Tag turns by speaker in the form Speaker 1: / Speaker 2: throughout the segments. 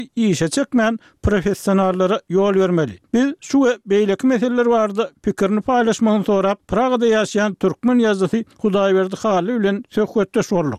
Speaker 1: işe çekmän professionallara ýol bermeli. Biz şu we beýleki meseleler barada pikirini paýlaşmagyny sorap, Pragada ýaşaýan türkmen ýazgysy Hudaýberdi Haly bilen söhbetdeş boldyk.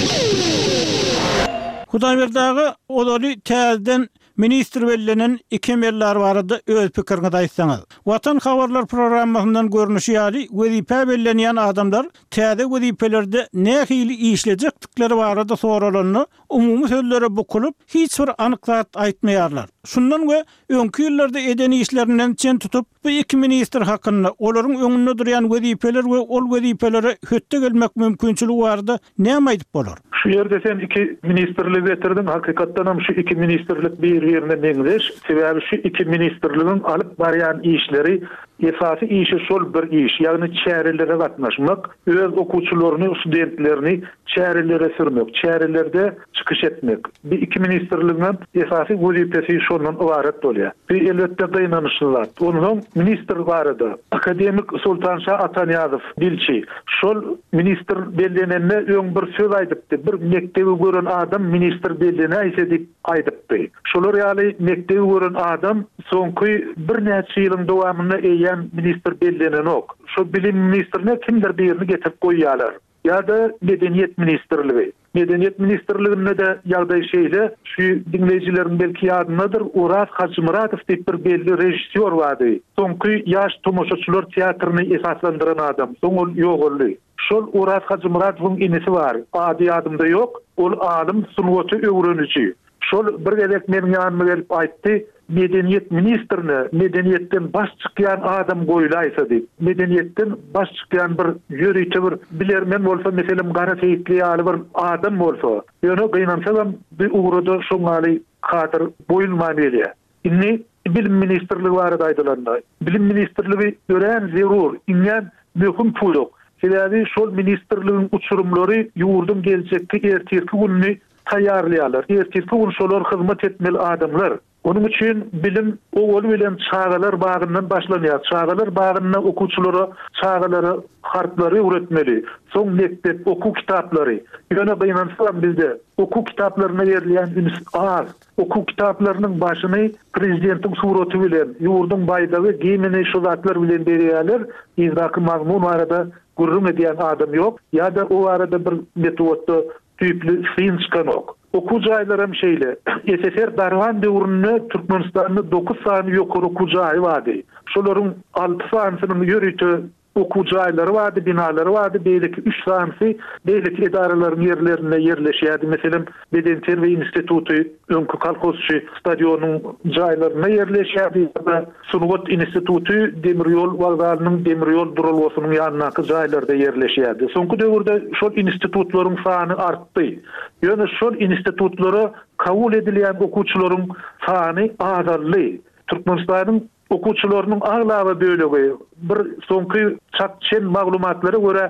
Speaker 1: Hudaýberdagy odaly täzeden ministr bellenen iki merler barada öz pikirini daýsaňyz. Watan habarlar programmasynyň görnüşi ýaly wezipe bellenýän adamlar täze wezipelerde nähili işlejekdikleri barada soralanyny umumy sözlere bukulup hiç bir anyklat aýtmaýarlar. Şundan we öňkü ýyllarda eden işlerinden çen tutup bu iki ministr hakynda olaryň öňünde durýan wezipeler we ol wezipelere hötte gelmek mümkinçiligi barada näme aýdyp bolar?
Speaker 2: Şu yerde sen iki ministerlik getirdin. Hakikatdan hem şu iki ministerlik bir-birine meňzeş. Sebäbi şu iki ministerligiň alyp barýan işleri esasy işi şol bir iş. Ýagny çäherelere gatnaşmak, öz okuwçylaryny, studentlerini çäherelere sürmek, çäherelerde çykyş etmek. Bir iki ministerligiň esasy wezipesi şondan ibaret bolýar. Bir elbetde gynanyşlar. Onuň ministr barada akademik Sultanşa Ataniýazow bilçi. Şol ministr bellenende öň bir söz aýdypdy. Bir mektebi gören adam ministr belline aýsedy aýdypdy. Şolar ýaly mektebi gören adam soňky bir näçe ýylyň dowamyny eýen ministr bellenen ok. Şo bilim ministrine kimdir birini getirip goýýarlar. Ya-da Medeniyet Ministerligi. Medeniyet Ministerliginde de ýagdaý şeýle şu dinleýijilerin belki ýadynadyr, Uras Hacymuratow diýip bir belli rejissor bardy. Soňky ýaş tomoşaçylar teatryny esaslandyran adam. Soň ol ýogurly. Şol Uras Hacymuratowyň inisi bar. Ady adymda ýok. Ol alim, sunwaty öwreniji. Şol bir gelek meniň ýanyma gelip aýtdy. Medeniyet ministrine, medeniyetten baş çykýan adam goýlaýsa diýip. Medeniyetten baş çykýan bir ýörüýçi bir bilermen bolsa, meselem gara feýitli ýaly bir adam bolsa, ýöne gynansalam bir ugrada şoňaly hatyr boýulmaýar. Inni bilim ministrligi barada aýdylandy. Bilim ministrligi gören zerur, inňen möhüm puýluk. Sebäbi şol ministrligiň uçurumlary ýurdun geljekki ertirki gününi taýýarlaýarlar. Ertirki gün şolar hyzmat etmeli adamlar. Onun için bilim o bilen çağalar bağından başlanıyor. Çağalar bağından okuwçylara çağaları, harfleri öğretmeli. Son mektep oku kitapları. Ýöne gynansalam bizde oku kitaplarına ýerleýän üns az. Oku kitaplarının başını prezidentin suraty bilen, ýurdun baýdagy giyimini şu zatlar bilen berýärler. Ýa-da mazmun arada gurrum edýän adam ýok. Ýa-da o arada bir metodda tüýpli syn çykanok. Oku jaýlaram şeýle. SSR Darwan döwründe Türkmenistanyň 9 sany ýokary oku jaýy bardy. Şolaryň 6 sanynyň ýörüýte oku jaýlary bardy, binalary bardy, beýleki 3 sanyny beýleki edaralaryň ýerlerine ýerleşýärdi. Meselem Beden Terbiýe Instituty öňkü kolhozçy stadionuň jaýlaryna ýerleşýärdi. Sunwat Instituty demir ýol wagdalynyň demir ýol durulmasynyň ýanynaky jaýlarda ýerleşýärdi. Soňky döwürde şol institutlaryň sany artdy. Ýöne şol institutlara kabul edilýän okuwçylaryň sany azaldy. Türkmenistanyň okuwçylarynyň aglaby bölegi bir soňky çatçen maglumatlara görä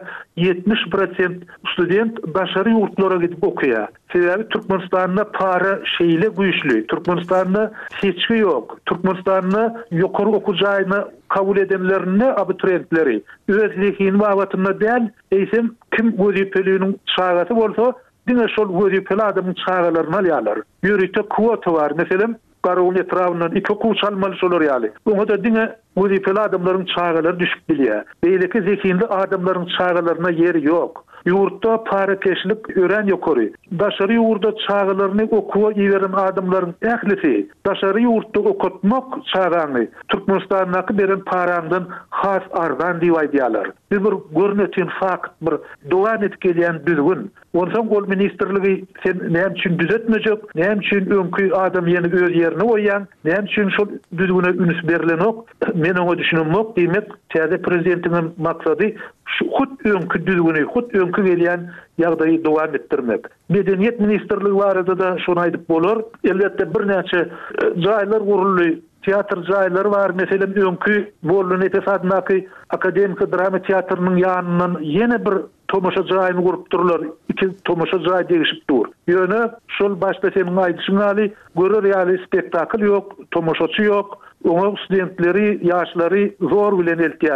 Speaker 2: 70% student başary ýurtlara gidip okuýar. Sebäbi Türkmenistanda para şeýle güýçli. Türkmenistanda seçki ýok. Türkmenistanda ýokary oku jaýyny kabul edenlerini abituriyentleri öz zehini wagtyna däl eýsem kim wezipeligiň çağaty bolsa diňe şol wezipeli adamyň çağalaryny alýarlar. Ýörüýte kwota bar. Meselem Garawun etrafından iki okuwçy almaly şolar ýaly. Oňa da diňe wezipeli adamlaryň çağalary düşüp bilýär. Beýleki zehindi adamlaryň çağalaryna ýeri ýok. Ýurtda parakeşlik ören ýokary. Daşary ýurda çağalaryny okuwa ýeren adamlaryň ählisi, daşary ýurtda okutmak çağany Türkmenistanyňky beren parandan has arzan diýip aýdýarlar. Bir görnetýän fakt, bir dowam edip gelýän düzgün. Onsoň ol ministrligi sen näme üçin düzetmejek, näme üçin öňkü adam ýene öz ýerine goýýan, näme üçin şol düzgüne üns berilenok, men oňa düşünmok. Demek täze prezidentiň maksady şu hut öňkü düzgüni, hut öňkü gelýän ýagdaýy dowam etdirmek. Medeniyet Ministerligi barada da şonu aýdyp bolar. Elbetde bir näçe jaýlar gurulýar. Teatr jaýlary bar. Meselem öňkü Bolun Etesadnaky akademik drama teatrnyň ýanynyň ýene bir tomoşa jaýyny gurup durlar. İki tomoşa jaý degişip dur. Ýöne şol başda seniň aýdyşyň ýaly görer ýaly spektakl ýok, tomoşaçy ýok. Oňa studentleri, ýaşlary zor bilen eltýärler.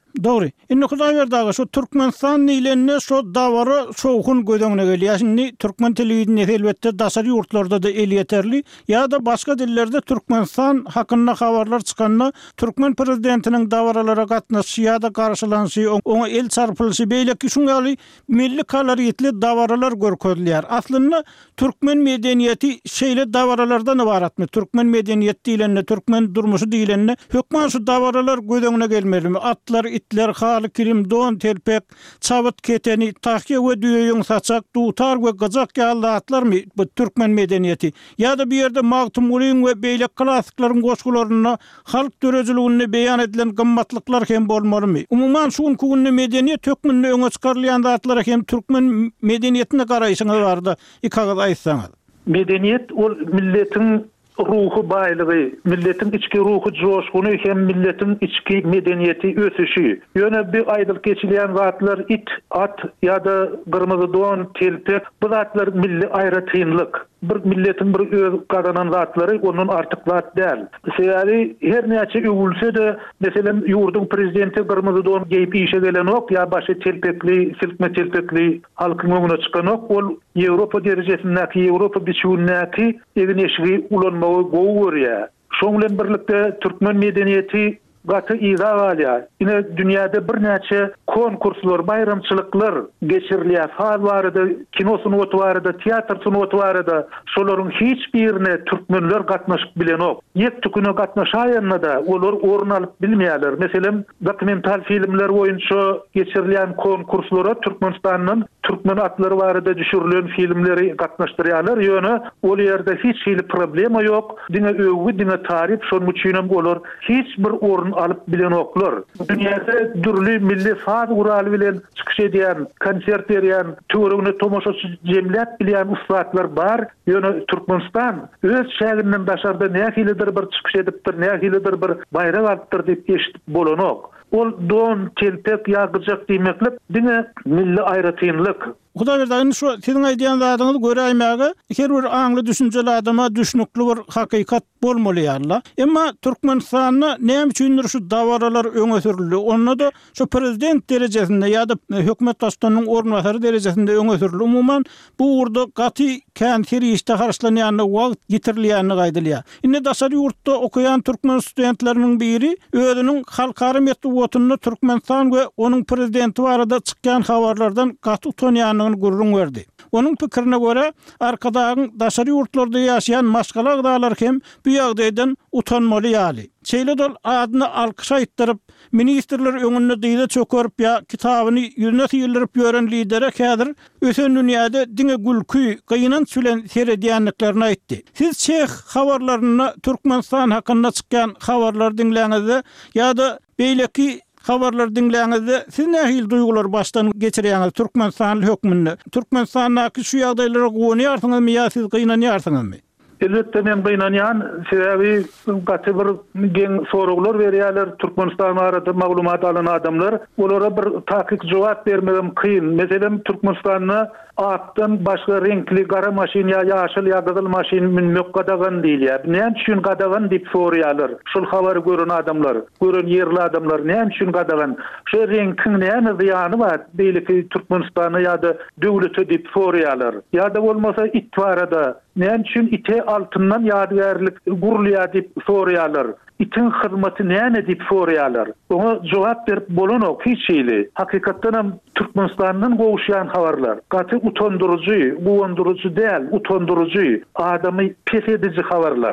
Speaker 1: Doğru. Inni Hudaý berdi şu Türkmenistan ilenne şu dawara soğukun gödöňüne gelýär. Şimdi Türkmen telewizionyny elbetde daşary ýurtlarda da el yeterli. Ya da başga dillerde Türkmenistan hakynda habarlar çykanna Türkmen prezidentiniň dawaralara gatnaşy ya da karşylanşy, oňa el çarpylyşy beýleki şuňaly milli koloritli dawaralar görkezilýär. Aslynda Türkmen medeniýeti şeýle dawaralardan ibaratmy? Türkmen medeniýeti diýilende, Türkmen durmuşy diýilende hökmen şu dawaralar gödöňüne gelmelimi? Atlar, itler, haly kirim, don, telpek, çabyt keteni, tahke we düýeň saçak, dutar we gajak ýaly atlarmy bu Türkmen medeniýeti? Ya da bir ýerde magtumulyň we beýle klassiklaryň goşgularyna halk dörejiligini beýan edilen gymmatlyklar hem bolmalymy? Umumyň şu günki medeniýet hökmünde öňe çykarylýan zatlar hem Türkmen medeniýetine garaýşyňyz bardy. Ikagaz aýtsaňyz.
Speaker 2: Medeniýet ol milletin ruhu baýlygy, milletin içki ruhu joşguny hem milletin içki medeniýeti ösüşi. Ýöne bir aýdylyp geçilýän zatlar it, at ýa-da gyrmyzy don, telpek, bu zatlar milli aýratynlyk. Bir milletin bir öz gadanan zatlary onun artyk zat däl. Sebäbi her näçe öwülse de meselem ýurdun prezidenti gyrmyzy don geýip işe gelenok ýa başy telpekli, silkme telpekli halkyň öňüne çykanok ol Ýewropa derejesindäki, Ýewropa biçimindäki egneşigi ulanmagy gowy. Şoň bilen birlikde Türkmen medeniýeti gaty iza galýar. Ine dünýäde bir näçe konkurslar, bayramçylyklar geçirilýär. Faz barada, kino sunuwaty barada, teatr sunuwaty barada, şolaryň hiç birine türkmenler gatnaşyp bilenok. Ýekdüküne gatnaşaýanna da olar orun alyp bilmeýärler. Meselem dokumental filmler boýunça geçirilýän konkurslara Türkmenistanyň türkmen atlary barada düşürilen filmleri gatnaşdyrýarlar. Ýöne ol ýerde hiç hili problema ýok. Diňe öwgi, diňe tarif, şonuň üçin hem olar hiç bir orun alyp bilenoklar. Dünýäde dürli milli faz guraly bilen çykyş edýän, konsert berýän, töweregine tomoşaçy jemläp bilýän ustalar bar. Ýöne Türkmenistan öz şäherinden daşarda nähilidir bir çykyş edipdir, nähilidir bir bayrak alypdyr diýip eşitip bolanok. Ol don, telpek, ýagyrjak diýmeklik diňe milli aýratynlyk.
Speaker 1: Hudaý berdi, şu siziň aýdýan zadyňyzy göräýmäge her bir aňly düşünjeli adama düşnükli bir hakykat bolmaly ýa-da. Emma Türkmenistanyň näme üçindir şu dawaralar öňe sürildi? Onda da şu prezident derejesinde ýa-da hökümet başçysynyň ornwasary derejesinde öňe sürildi. Umumyň bu urda gaty käntir işde harçlanýany wagt getirilýäni gaýdylýar. Indi daşary ýurtda okuyan Türkmen studentleriniň biri özüniň halkary metbuatyny Türkmenistan we onuň prezidenti barada çykkan habarlardan gaty utanýanyny gurrun verdi. Onun pikirine göre arkadaşın daşary ýurtlarda ýaşaýan maşgala gıdalar hem bu ýagdaýdan utanmaly ýaly. Çeýledol adyny alkyş aýtdyryp, ministrler öňünde diýde çökerip ýa kitabyny ýüzüne ýyldyryp ýören liderek häzir ösen dünýäde diňe gülkü, gynanç bilen seredýänliklerini aýtdy. Siz çeх habarlaryny Türkmenistan hakynda çykkan habarlar dinläňizde ýa-da beýleki habarlar dinläňizde siz nähil duýgular başdan geçirýäňiz Türkmenistan hökmünde? Türkmenistanyň şu ýagdaýlara gowunýarsyňyzmy ýa siz gynanýarsyňyzmy?
Speaker 2: Elbette men gynanýan, sebäbi gaty bir geň soraglar berýärler Türkmenistan barada maglumat alan adamlar. Olara bir takik jogap bermegem kyn. Meselem Türkmenistanyň atdan başga renkli gara maşin ýa ýaşyl ýa gyzyl maşin minmek gadagan diýilýär. Näme üçin gadagan diýip sorýarlar. Şol habary gören adamlar, gören ýerli adamlar näme üçin gadagan? Şu renkiň näme zyany bar? Beýleki Türkmenistany ýa-da döwleti diýip sorýarlar. Ýa-da bolmasa it barada näme üçin ite altyndan ýadygärlik gurulýar diýip sorýarlar. İtin hyzmaty näme diýip sorýarlar. Oňa jogap berip bolanok hiç şeýle. Hakykatdan hem Türkmenistanyň gowuşýan habarlar gaty utandyryjy, gowundyryjy däl, utandyryjy, adamy pes edici habarlar.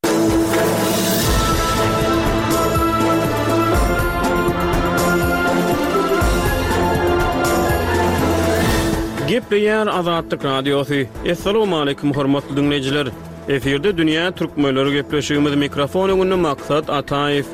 Speaker 3: Gepleýär Azatlyk Radiosu. Assalamu alaykum hormatly dinleýijiler. Eferde dünýä türkmenleri gepleşigimiz mikrofon öňünde maksat Ataýew.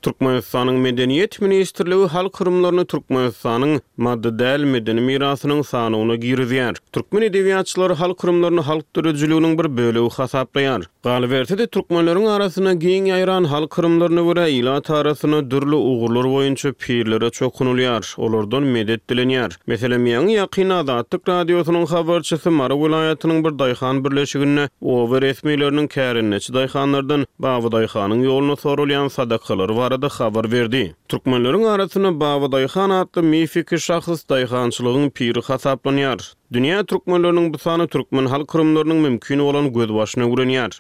Speaker 3: Türkmenistanyň Medeniýet Ministrligi halk gyrymlaryny Türkmenistanyň maddäl medeni mirasynyň sanyna girizýär. Türkmen edebiýatçylary halk gyrymlaryny halk döredijliginiň bir bölegi hasaplaýar. Galbertde türkmenleriň arasyna giň ýaýran halk gyrymlaryny görä ýylat arasyna dürli ugurlar boýunça pirlere çokunulýar. Olardan medet dilenýär. Meselem ýa-ni ýakyn Azatlyk radiosynyň habarçysy Mara vilayatynyň bir daýhan birleşigine o resmileriniň kärinneçi daýhanlardan Bawy daýhanyň ýoluny sorulýan sadakalar barada habar berdi. Türkmenleriň arasyna Bawy daýhan adly mifik şahs daýhançylygyň piri hasaplanýar. Dünýä türkmenleriniň bu sany türkmen halk gyrymlarynyň mümkin bolan göz başyna gürenýär.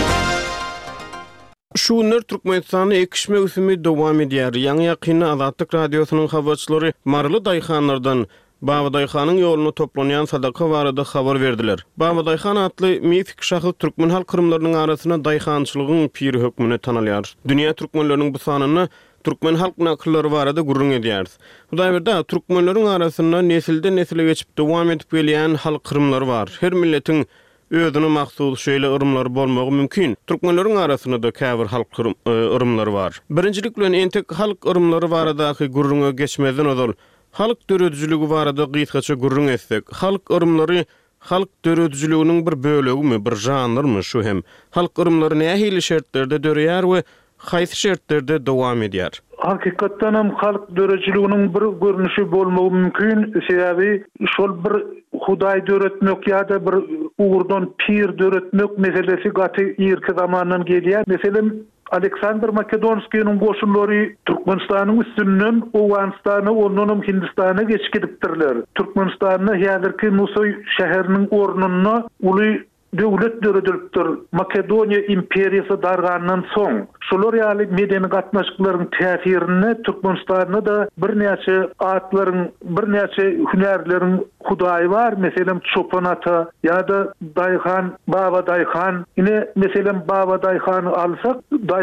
Speaker 3: Şu günler Türkmenistanyň ekişme üsümi dowam edýär. Ýa-ni ýakyn Azatlyk radiosynyň habarçylary Marly daýhanlardan Bawy daýhanyň ýoluny toplanýan sadaka barada habar berdiler. Bawy daýhan adly mifik şahs türkmen halk gyrymlarynyň arasyna daýhançylygyň piri hökmüne tanalýar. Dünýä türkmenleriniň bu sanyny türkmen halk nakyllary barada gurrun edýär. Hudaýberde türkmenleriň arasyna nesilden nesile geçip dowam edip gelýän halk gyrymlary bar. Her milletiň özüne mahsus şeýle ırymlary bolmagy mümkin. Türkmenleriň arasyna da käbir halk ırymlary bar. Birinjilik bilen entek halk ırymlary baradaky gurrunga geçmezden ozal halk döredijligi barada gysgaça gurrun etsek, halk ırymlary halk döredijliginiň bir bölegimi, bir janrmy şu hem. Halk ırymlary nähili şertlerde döreýär we haýsy şertlerde dowam edýär?
Speaker 2: Hakykatdan hem halk döredijliginiň bir görnüşi bolmagy mümkin. Sebäbi şol bir Hudaý döretmek ýa-da bir ugurdan pir döretmek meselesi gaty ýerki zamandan gelýär. Meselem Aleksandr Makedonskiýanyň goşunlary Türkmenistanyň üstünden Owganistana, ondan Hindistana geçkidipdirler. Türkmenistanyň häzirki Nusoy şäheriniň ornuny uly döwlet döredilipdir. Makedoniýa imperiýasy dargandan soň şolar ýaly medeni gatnaşyklaryň täsirini Türkmenistanyň da bir näçe atlaryň, bir näçe hünärleriň Hudaý bar. Meselem Çopan ata ýa-da daýhan, Bawa daýhan. Ine meselem Bawa daýhany alsak,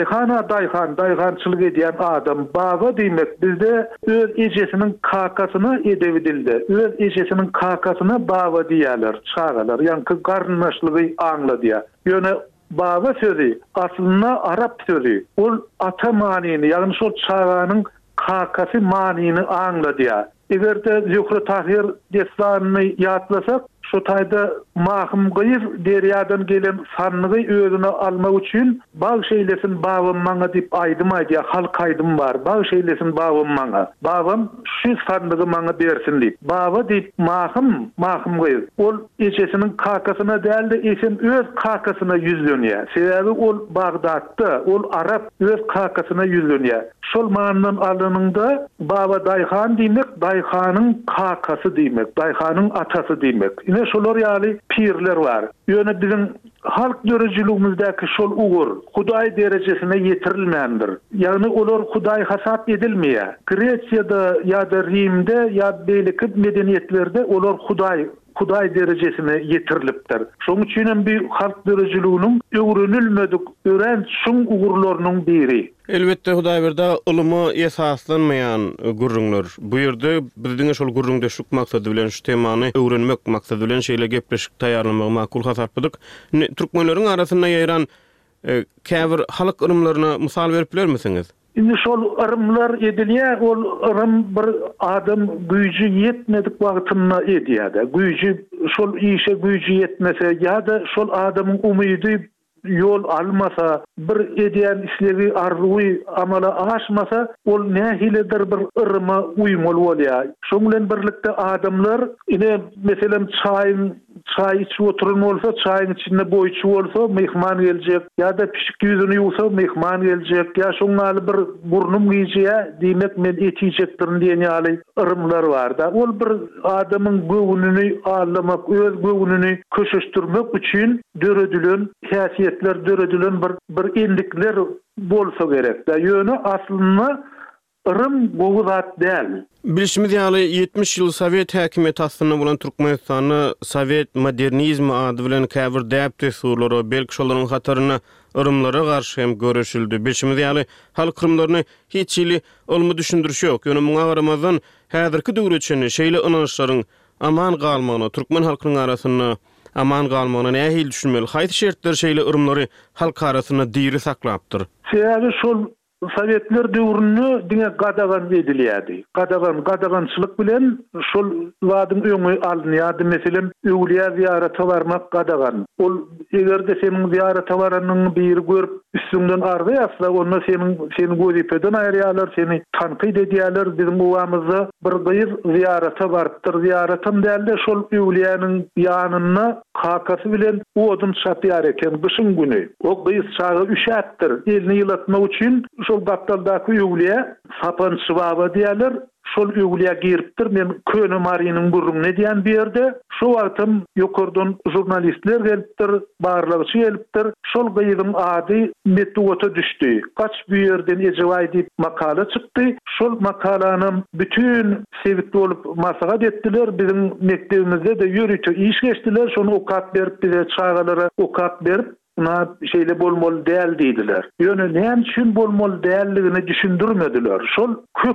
Speaker 2: daýhançylyk edýän adam Bawa diýmek bizde öz ejesiniň kakasyny edebidildi. Öz ejesiniň kakasyna Bawa diýerler, çagalar. Ýa-ni garnaşlygy anladýar. Ýöne Bawa sözü aslında Arap sözü. Ol ata manini, ýagny şol çaganyň kakasy manini anladýar. Egerde Zühre Tahir destanyny ýatlasak, şu taýda mahum gyýyr derýadan gelen sanlygy özüne almak üçin baş eýlesin bawam maňa diýip aýdymaýdy, halk aýdym bar. Baş eýlesin bawam maňa. Bawam şu sanlygy maňa bersin diýip. Bawa diýip mahum gyýyr. Ol ejesiniň kakasyna däldi, eşem öz kakasyna ýüzlenýär. Sebäbi ol Bagdatda, ol Arap öz kakasyna ýüzlenýär. Şol manyndan alynynda Bawa daýhan diýmek, daýhanyň kakasy diýmek, daýhanyň atasy diýmek. Ine şolar ýaly pirler bar. Ýöne bizim halk dörejiligimizdäki şol ugur Hudaý derejesine ýetirilmändir. Ýagny olar Hudaý hasap edilmeýär. Gresiýada ýa-da Rimde ýa-da beýleki medeniýetlerde olar Hudaý derejesine ýetirilipdir. Şoň üçin hem bir halk dörejiliginiň öwrenilmedik ören şuň ugurlarynyň biri.
Speaker 3: Elbette Hudaýberde ulymy esaslanmaýan gurrunlar. Bu ýerde bizdiň şol gurrun deşik maksady bilen şu temany öwrenmek maksady bilen şeýle gepleşik taýýarlamagy makul hasapladyk. Türkmenleriň arasyna ýaýran käbir halk ırymlaryna mysal berip bilermisiňiz?
Speaker 2: Indi şol ırımlar edilýär, ol ırım bir adam güýji ýetmedik wagtyna edýär. Güýji şol işe güýji ýetmese ýa-da şol adamyň umydy yol almasa, bir edýän işleri arzuwy amala aşmasa, ol nähiledir bir ırma uýmaly bolýar. Şoň bilen birlikde adamlar ine meselem çay içip oturun bolsa, çaýyň içinde boýçy bolsa, mehman geljek, ýa-da pişik ýüzüni ýuwsa, mehman geljek, ýa şoňaly bir burnum giýjek, diýmek men etijekdirin diýen ýaly ırymlar bar-da. Ol bir adamyň göwnüni almak, öz göwnüni köşeşdirmek üçin döredilen häsiýetler, döredilen bir endikler bolsa gerek-de. Ýöne aslında ırım bu zat däl.
Speaker 3: Bilişimiz ýaly 70 ýyl Sowet häkimiýeti aslynda bolan Türkmenistany Sowet modernizmi ady bilen käbir däp tesurlary, belki şolaryň hataryna ırımlara garşy hem göreşildi. Bilişimiz ýaly halk ırımlaryny hiç ýyly olmy düşündürüş ýok. Ýöne muňa garamazdan häzirki döwür üçin şeýle ynançlaryň aman galmagyna, türkmen halkynyň arasyna aman galmagyna nähili düşünmeli? Haýsy şertler şeýle ırımlary halk arasyna diri saklapdyr?
Speaker 2: Sebäbi şol Sovetler döwründe diňe gadagan edilýärdi. Gadagançylyk bilen şol wadyň öňü alınýardy. Meselem öwliýa ziýarata barmak gadagan. Ol egerde seniň ziýarata baranyň biri görüp üstünden argy ýatsa, onda seni gözipeden aýrýarlar, seni tanqid edýärler. Bizim owamyzda bir gyýr ziýarata barıpdyr. Ziýaratam däldi şol öwliýanyň ýanyna kakasy bilen odun çapýar eken gyşyň güni. O gyýs çagy üşätdir. Elini ýylatmak üçin şol gaptaldaky öwliýä sapançy baba diýerler. Şol öwliýä giripdir. Men köne Marynyň gurruna diýen berde. Şu wagtym ýokardan jurnalistler gelipdir, barlygçy gelipdir. Şol gyýyň ady Metuwata düşdi. Kaç bu ýerden ejeway diýip makala çykdy. Şol makalanyň bütün sebit bolup maslahat etdiler. Bizim mektebimizde de ýürütü iş geçdiler. Şonu okat berip bize çağalara okat berip buna şeyle bolmol däl diýdiler. Ýöne näme üçin bolmol dälligini düşündirmediler. Şol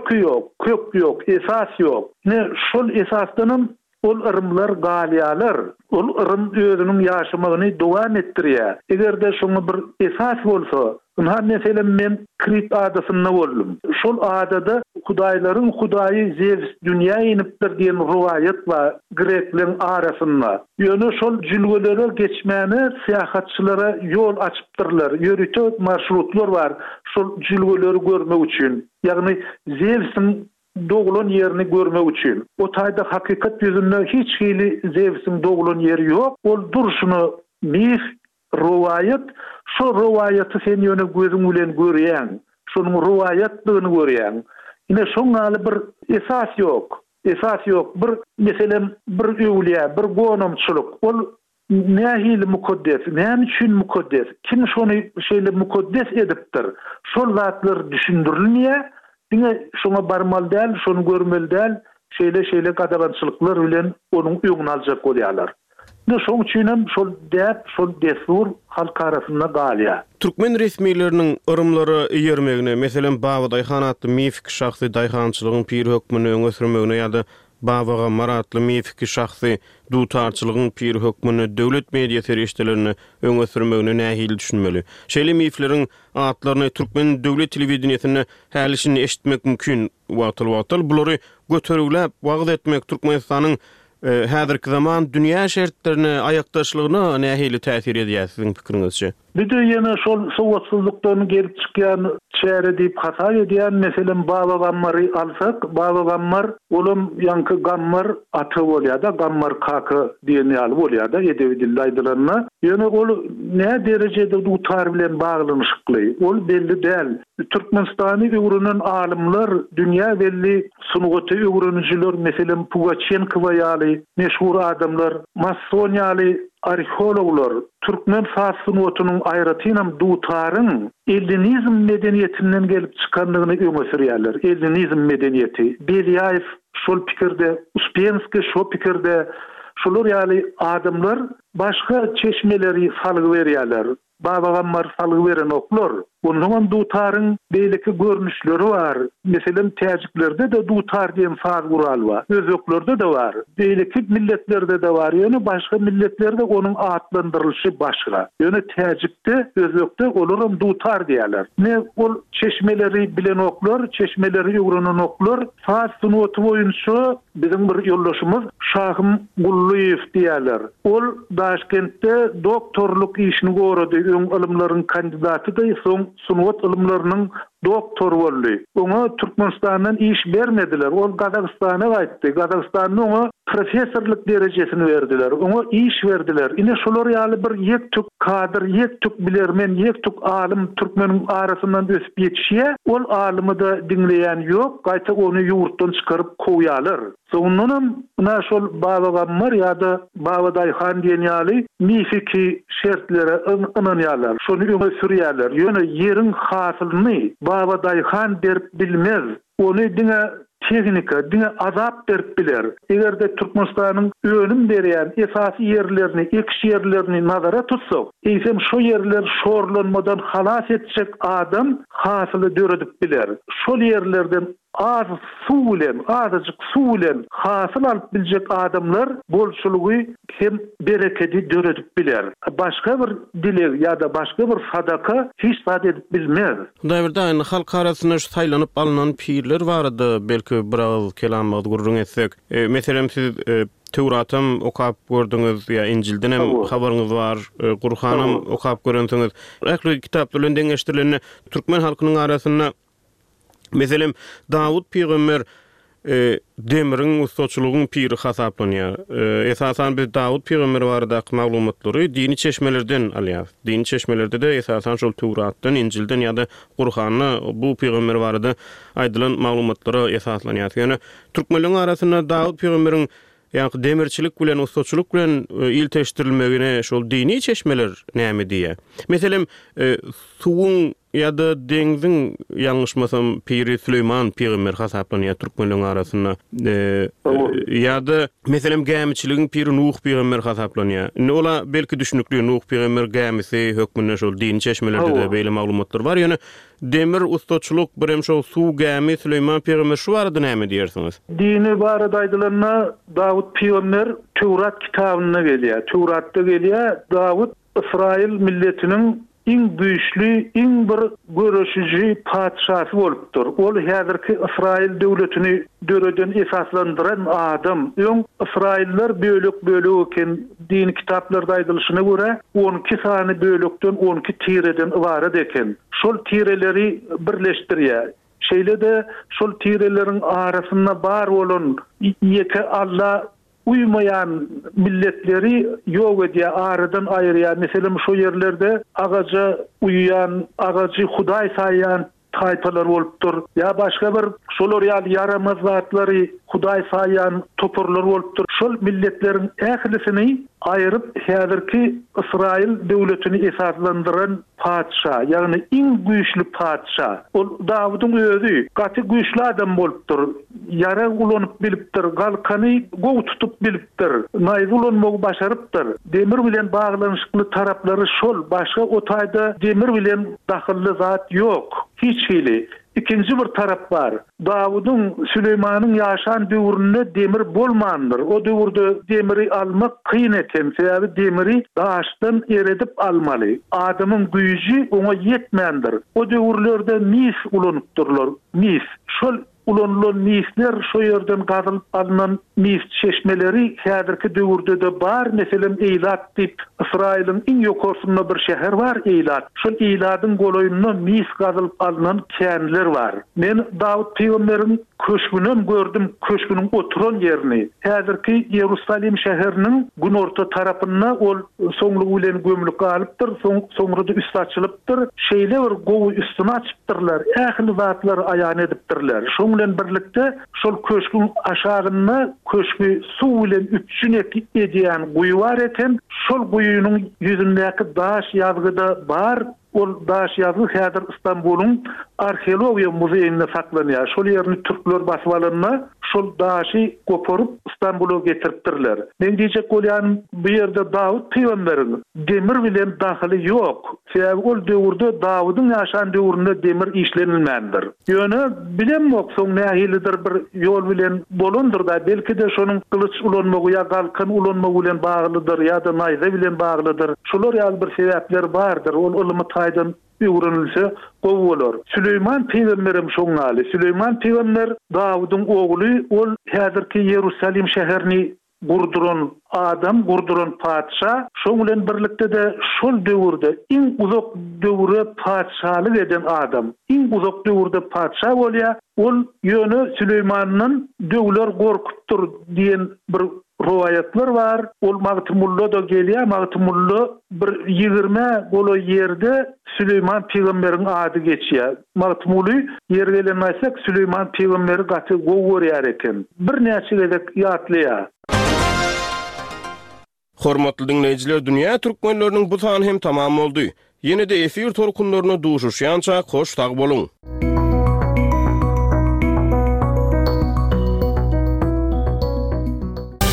Speaker 2: kök ýok, esas ýok. Ne şol esasdanam ol ırımlar galyalar. Ol ırım özünün ýaşamagyny dowam etdirýär. Egerde şoňa bir esas bolsa, Ünha meselem men Krit adasynda boldum. Şol adada Hudaýlaryň Hudaýy Zeus dünýä inipdir diýen ruwayat bar Greklerin arasynda. Ýöne şol jülgelere geçmäni syýahatçylara ýol açypdyrlar. Ýörüte marşrutlar bar şol jülgeleri görmek üçin. Ýagny Zeus'yň doğulan yerini görmek üçin. O taýda hakykat ýüzünde hiç hili Zeus'yň doğulan yeri ýok. Ol durşuny mif ruwayat, şu ruwayaty sen ýöne gözüň bilen görýän, şonuň ruwayatlygyny görýän. Ine şoňaly bir esas ýok. Bir meselem bir öwliýä, bir gonomçylyk. Ol nähili mukaddes, näme üçin mukaddes? Kim şonu şeýle mukaddes edipdir? Şol zatlar düşündirilmeýär. Diňe şoňa barmal däl, şonu görmeli däl, şeýle gadagançylyklar bilen onuň öňüni aljak bolýarlar. Ne şoň üçinem şol däp, şol desur halk arasynda galýa.
Speaker 3: Türkmen resmiýetleriniň ırımlary ýermegine, meselem Baba Daýhan atly mifik şahsy daýhançylygyň pir hökmüni öňe sürmegine ýa-da Baba Maratly mifik şahsy dutarçylygyň pir hökmüni döwlet media serişdelerini öňe sürmegine nähili düşünmeli. Şeýle mifleriň atlaryny Türkmen döwlet telewizionyny hälisini eşitmek mümkin. Watyl bulary göterilip wagt etmek Türkmenistanyň häzirki zaman dünýä şertlerine aýakdaşlygyna nähili täsir edýär siziň pikiriňizçe?
Speaker 2: Bir de ýene şol sowatsyzlykdan gelip çykýan çäre diýip hata edýän meselem Baba Gammary alsak, Baba Gammar olum ýanky Gammar aty bolýar-da, Gammar kaka diýen ýaly bolýar-da edebi dilde aýdylanyna. Ýöne ol näme derejede dutar bilen baglanyşykly? Ol belli däl. Türkmenistany öwrünen alymlar, dünýä belli sunugaty öwrenijler meselem Pugaçenkowa ýaly meşhur adamlar, Masson ýaly arheologlar, Türkmen fars sunugatynyň aýratynam dutaryň ellinizm medeniýetinden gelip çykanlygyny öňe sürýärler. Ellinizm medeniýeti. Belyaev şol pikirde, Uspensky şol pikirde, şolar ýaly adamlar başga çeşmeleri salyp berýärler. Baba Gammar salyp beren oklar. Onuň dutaryň beýleki görnüşleri bar. Meselem täjiklerde de dutar diýen saz gural bar. Özöklerde de bar. Beýleki milletlerde de bar. Ýöne başga milletlerde onuň atlandyrylşy başga. Ýöne täjikde, özökde olaram dutar diýerler. Ne ol çeşmeleri bilen oklar, çeşmeleri öwrenen oklar, saz sunugaty boýunça bizim bir ýoldaşymyz Şahym Gulluýew diýerler. Ol Daşkentde doktorluk işini gördi, öň ilmlaryň kandidaty da soň sunugat ilmlarynyň doktor boldy. Oňa Türkmenistandan iş bermediler. Ol Gazagystana gaýtdy. Gazagystanyň oňa professorlyk derejesini berdiler. Oňa iş berdiler. Ine şolar ýaly bir ýektük kadr, ýektük bilermen, ýektük alim türkmeniň arasyndan ösüp ýetişýär. Ol alymy da dinleýän ýok, gaýta ony ýurtdan çykaryp koýýarlar. Soňundan buna şol Baba Gammar ýa-da Baba Daýhan diýen ýaly mifiki şertlere ynanýarlar. Şonu öňe sürýärler. Ýöne ýeriň hasylyny Baba Daýhan berip bilmez. Ony diňe teknika, diňe azap berip biler. Egerde Türkmenistanyň önüm berýän esasy ýerlerini, ekş ýerlerini nazara tutsak, eýsem şo ýerler şorlanmadan halas etjek adam hasyly döredip biler. Şol ýerlerden az su bilen, azıcık su bilen hasıl alıp bilecek adamlar bolşulugy hem bereketi döredip biler. Başka bir dilek ya da başka bir sadaka hiç saat edip bilmez.
Speaker 3: Daýberden halk arasynda saýlanyp alynan pirler bardy. Belki biraz kelammy gurrun etsek. Meselem siz Tewratym okap gördüňiz ya Injilden hem habaryňyz bar. Kur'anym okap görensiňiz. Ähli kitaplaryndan deňeşdirileni türkmen halkynyň arasynda meselem Dawud peýgamber demirin ustaçylygyň piri hasaplanýar. Esasan biz Dawud peýgamber barada maglumatlary dini çeşmelerden alýar. Dini çeşmelerde de esasan şol Tewratdan, Injilden ýa-da Kur'any bu peýgamber barada aýdylan maglumatlary esaslanýar. Ýani türkmenliň arasynda Dawud peýgamberiň ýa-da demirçilik bilen ustaçylyk bilen ilteşdirilmegine şol dini çeşmeler näme diýe. Meselem suwun ýa-da deňziň ýalňyşmasam Piri Süleyman peýgamber hasaplanýar türkmenliň arasynda. Ýa-da meselem gämiçiligiň Piri Nuh peýgamber hasaplanýar. Ola belki düşünükli Nuh peýgamber gämisi hökmünde şol dini çeşmelerde de beýle maglumatlar bar. Ýani demir ustaçylyk birem şol suw gämi Süleyman peýgamber şu barada näme diýersiňiz? Dini
Speaker 2: barada aýdylanma Dawud peýgamber Tewrat kitabyna gelýär. Tewratda gelýär Dawud İsrail milletiniň iň güýçli, iň bir görüşüji padşasy bolupdyr. Ol häzirki İsrail döwletini döreden esaslandyran adam. Ýöň İsrailler bölük eken din kitaplarda aýdylyşyna görä 12 sany bölükden 12 tireden ibaret eken. Şol tireleri birleşdirýär. Şeýle de şol tireleriň arasynda bar bolan ýeke Allah uymayan milletleri yok ediyor, aradan ayırıyor. Mesela şu yerlerde ağaca uyuyan, ağacı Huday sayan tayfalar olupdur. Ya başka bir şol yaramaz zatları Huday sayan toporlar olupdur. Şol milletlerin ählisini ayırıp häzirki İsrail döwletini esaslandyran padşa, ýagny iň güýçli padşa. Ol Dawudyň özü gaty güýçli adam bolupdyr. Yara ulanyp bilipdir, galkany gow tutup bilipdir. Naýzy ulanmagy başarypdyr. Demir bilen baglanyşykly taraplary şol. Başga o taýda demir bilen dahylly zat ýok. Hiç hili. İkinci bir tarap var. Dawudyň Süleymanyň ýaşan döwründe demir bolmandyr. O döwürde demiri almak kyn eken. Sebäbi demiri daşdan eredip almaly. Adamyň güýji oňa ýetmändir. O döwürlerde mis ulanypdyrlar. Mis. Şol ulanılan misler şu yerden gazylyp alynan mis çeşmeleri häzirki döwürde de bar. Meselem Eilat dip İsrail'in iň ýokarsynda bir şäher bar Eilat. Şol Eilatyň goloýundan mis gazylyp alynan känler var. Men Dawud peýgamberiň köşkünden gördüm, köşküniň oturan ýerini. Häzirki Ýerusalim şäheriniň günorta tarapynda ol soňlugy bilen gömülük alypdyr, soňra da üst açylypdyr. Şeýle bir gowy üstüne açypdyrlar. Ähli zatlar aýan edipdirler. Şoň bilen birlikde şol köşküň aşagynda köşkü suw bilen üçin edýän guýy bar eken. Şol guýynyň ýüzündäki daş ýazgyda bar. Ol daş ýazgy häzir İstanbulyň arheologiýa muzeýinde saklanýar. Şol ýerni türkler basyp alanda şol daşy goparyp İstanbula getiripdirler. Men diýjek bolýan bu ýerde Dawud peýgamberiň demir bilen dahyly ýok. Sebäbi ol döwürde Dawydyň ýaşan döwründe demir işlenilmändir. Ýöne bilemok soň nähilidir bir ýol bilen bolandyr da belki de şonuň kılıç ulanmagy ýa galkyn ulanmagy bilen baglydyr ýa-da naýza bilen baglydyr. Şolar ýaly bir sebäpler bardyr. Ol ulymy taýdan öwrenilse gowy bolar. Süleyman peýgamberim şoň ýaly. Süleyman peýgamber Dawudyň ogly, ol häzirki Ýerusalim şäherini gurduran adam, gurduran padşa. Şoň bilen birlikde de şol döwürde iň uzak döwre padşalyk eden adam. Iň uzak döwürde padşa bolýar. Ol ýöne Süleymanyň döwler gorkupdyr diýen bir rivayetler var. Ol Magtumulla da gelýär. Magtumulla bir 20 golo ýerde Süleyman peýgamberiň ady geçýär. Magtumuly ýer gelenmäsek Süleyman peýgamberi gaty gow görýär eken. Bir näçe gedek ýatlaýar.
Speaker 3: Hormatly dinleyijiler, dünýä türkmenläriniň bu sany hem tamam boldy. Ýene-de efir torkunlaryna duşuşýança hoş tag boluň.